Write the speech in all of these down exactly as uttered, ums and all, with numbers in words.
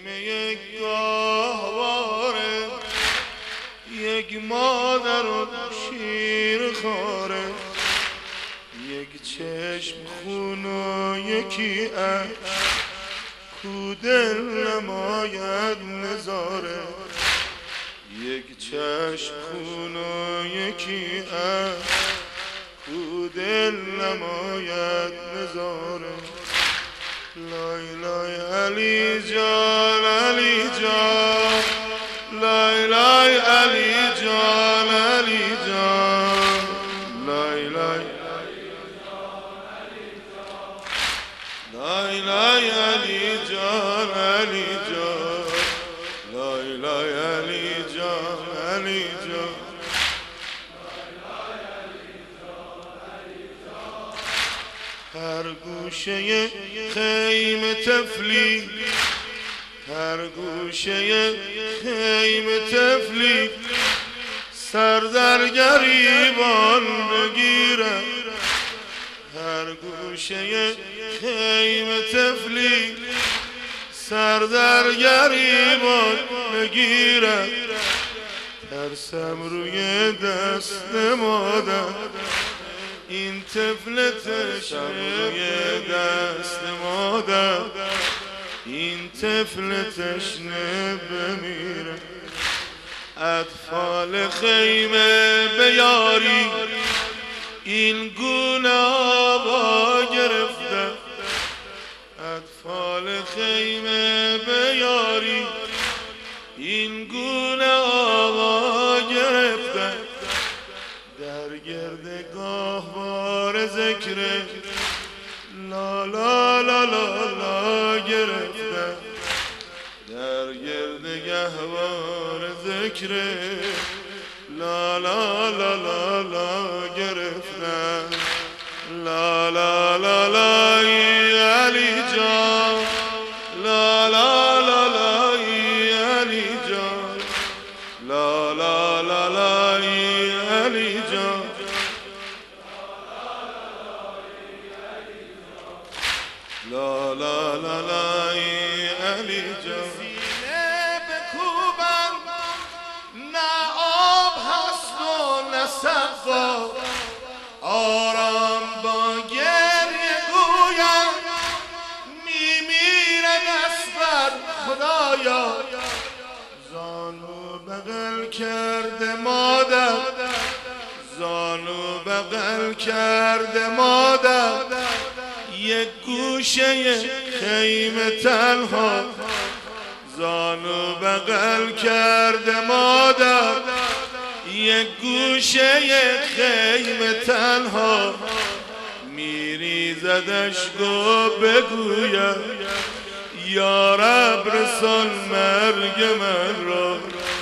خیمه یک گاهواره، یک مادر و شیر خاره، یک چشم خون و یکی اشک، کو دل نماید نظاره. یک چشم خون و یکی اشک، کو دل نماید نظاره. لای لای علی جان علی جان، لای لای علی جان علی جان، لای لای لای لای علی جان علی جان، لای لای علی جان علی جان. هر گوشه خیمه طفلی، هر گوشه خیمه طفلی، سر در گریبان بگیره. هر گوشه خیمه طفلی، سر در گریبان بگیره. ترسم روی دست مادر، این طفل تشنه دست مادر، این طفل تشنه بمیره. اطفال خیمه بیاری، این گونه آوا گرفته. اطفال خیمه بیاری، این گونه آوا گرفته. در گرد گاهوار ذکر لا لا لا لا لا گرفته. در گرد گاهوار ذکر لا لا لا لا لا گرفته. لا لا لا لا علی جان، لا لا لا لا علی جان، لا لا لا لا علی جان. لا لا لا لا علی جان. سینه بکوبم، نه آب هست و نه سقا، آرام با گریه گویم، میمیره دست بر خدایا. زانو بغل کرده مادر، زانو بغل کرده مادر، یک گوشه خیمه تنها. زانو بغل کرده مادر، یک گوشه خیمه تنها. میریزدش گو بگویم، یا رب رسان مرگ من را.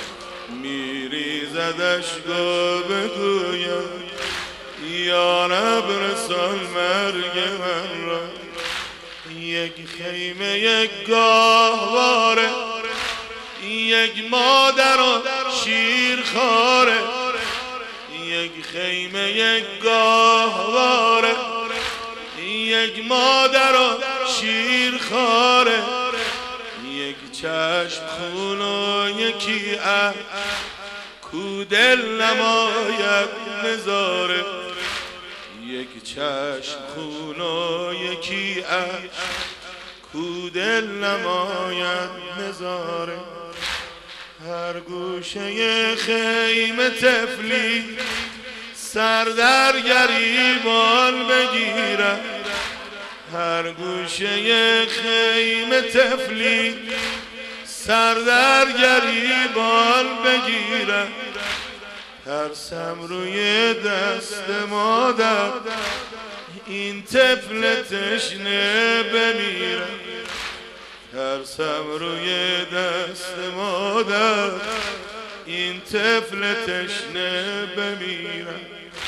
میریزدش گو بگویم، یا رب رسان مرگ من را. یک خیمه یک گاهواره، یک مادر و شیر خاره. یک خیمه یک گاهواره، یک مادر و شیر خاره. یک چشم خون و یکی اشک، کو دل نماید نظاره. یک چشم خون و یکی اشک، کو دل نماید نظاره. هر گوشه خیمه طفلی، سر در گریبان بگیره. هر گوشه خیمه طفلی، سر در گریبان بگیره. ترسم روی دست مادر، این طفل تشنه بمیره. ترسم روی دست مادر، این طفل تشنه بمیره.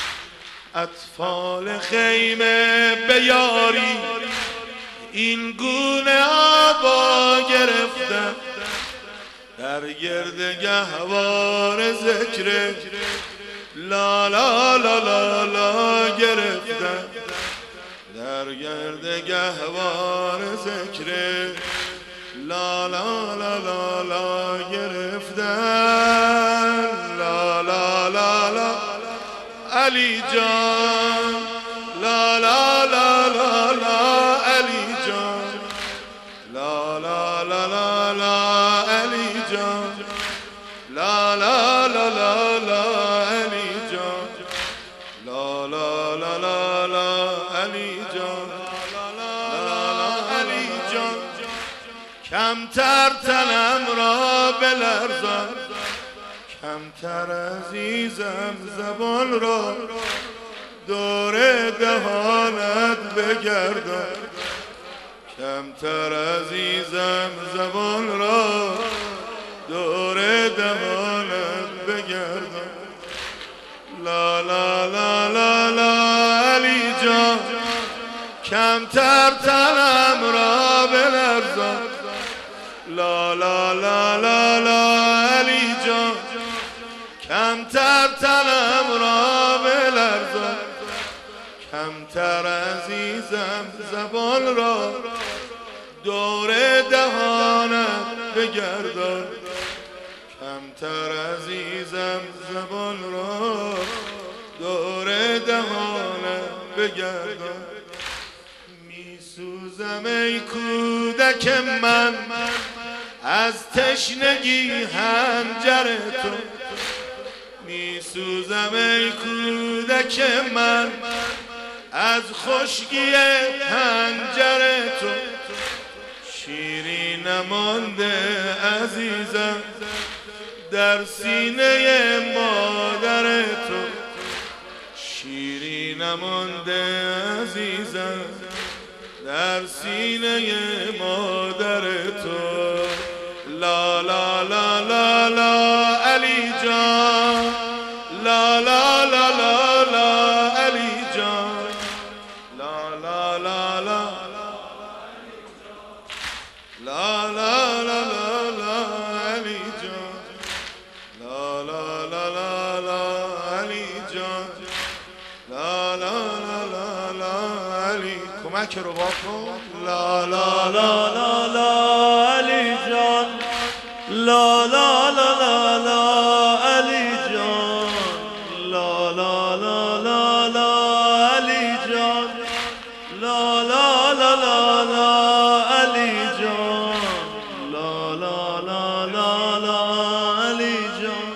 اطفال خیمه بیاری، این گونه آوا گرفته. در گرد گهوار ذکر لا لا لا لا لا گرفته. در گرد گهوار ذکر لا لا لا لا لا گرفتن لا لا لا لا علی جان لا لا لا لا لا علی جان لا لا لا لا لا علی جان لا لا لا لا لا علی جان لا لا لا لا لا علی جان لا لا علی جان کمتر تنم را بلرزان کمتر عزیزم زبان را دور دهانت بگردان کمتر عزیزم زبان را دور دهانت بگردان لا لا لا لا لا علی جان کمتر تنم را بلرزان لا لا لا لا لا علی جان کمتر تنم را بلرزان کمتر عزیزم زبان را دور دهانت بگردان کمتر عزیزم زبان را دور دهانت بگردان میسوزم ای کودک من از تشنگی هنجر تو میسوزم ای کودک من از خشکی هنجر تو شیری نمانده عزیزم در سینه مادر تو شیری نمانده عزیزم در سینه مادر تو لا لا لا لا لا علی جان لا لا لا لا لا علی جان لا لا لا لا لا لا لا لا لا علی جان لا لا لا لا لا علی جان لا لا لا لا لا علی کمک رو باکن لا لا لا لا لا علی جان لا لا لا لا لا علی جان لا لا لا لا لا علی جان لا لا لا لا لا علی جان لا لا لا لا لا علی جان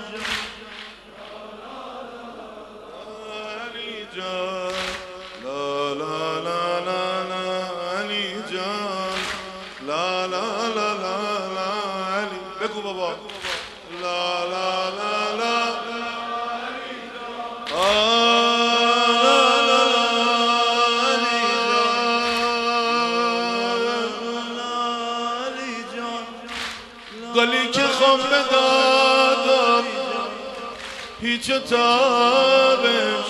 علی جان لا لا لا لا لا علی جان لا لا لا لا لا علی بگو بابا لا لا لا لا گلی که خم بدادم هیچ تابش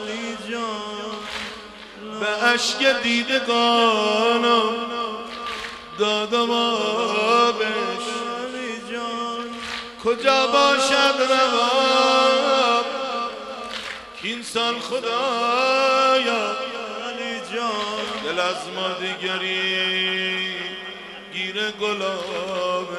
به عشق دیدگانم دادم آبش کجا باشد روام این سال خدایا دل از ما دیگری گیر گلابش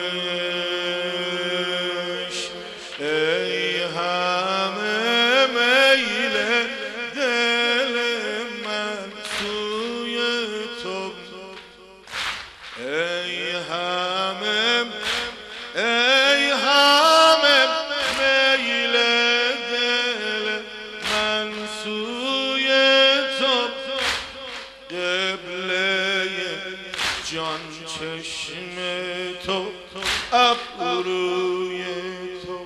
ای همه میل دل من سوی تو ای همه ای همه میل دل من سوی تو قبله جان چشم تو ابروی تو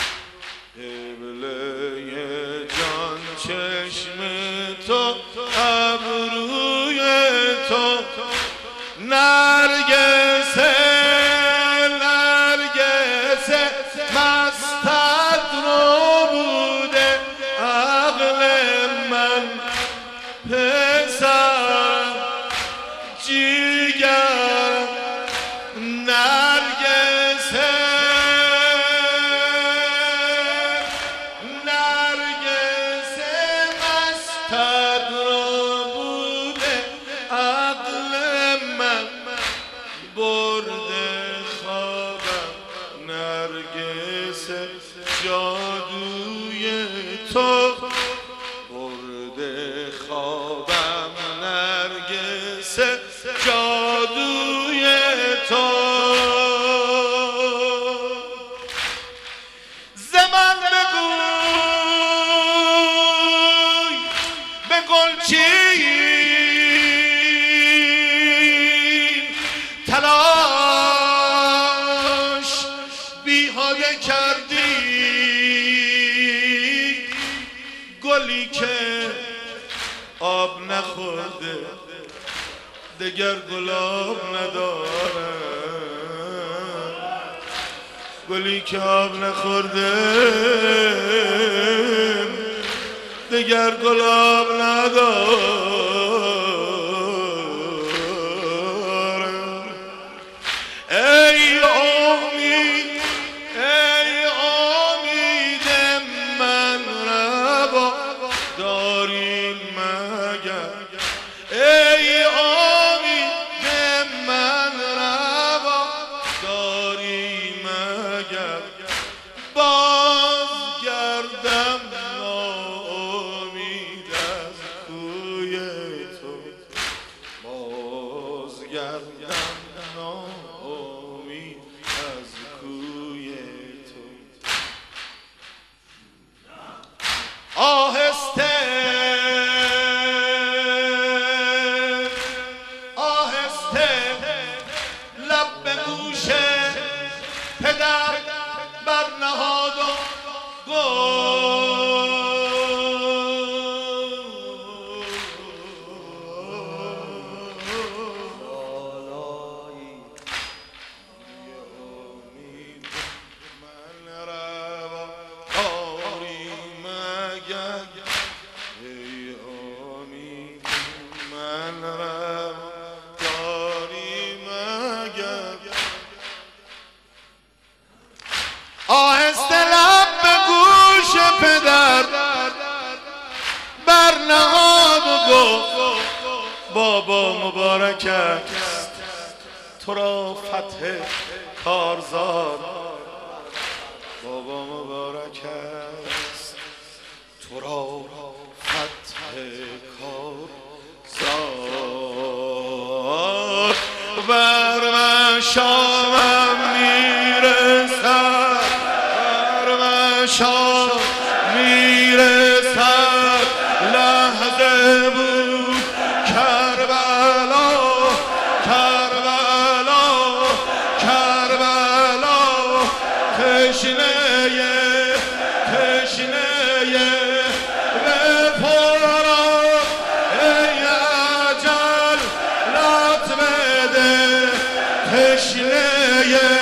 قبله جان چشم تو ابروی تو نرگس نرگس مستت رو بوده عقل من پسر جیگر نرگس نرگس مستت رو بوده عقل من بر نرگس جادوی تو برده خوابم نرگس جادوی تو زمان بگوی به گلچین تلاش بیهوده کردی گلی که آب نخورده دگر گلاب نداره گلی که آب نخورده دگر گلاب نداره ای امید ای امید من روا داری مگر ای امید من روا داری مگر باز گردم ناامید از کوی تو باز گردم ناامید از کوی تو آهسته آهسته لب به گوش پدر برنهاد و گفت بالایی امید من روا داری مگر ای امید من روا داری مگر آهسته لب به گوش پدر برنهاد و گفت بابا مبارک است تو را فتح کارزار بابا مبارک است تو را فتح کارزار بر من شامم میرسد بر من شام میرسد لحظه بود کربلا کربلا کربلا تشنه تشنه بپران ای اجل لط بده تشنه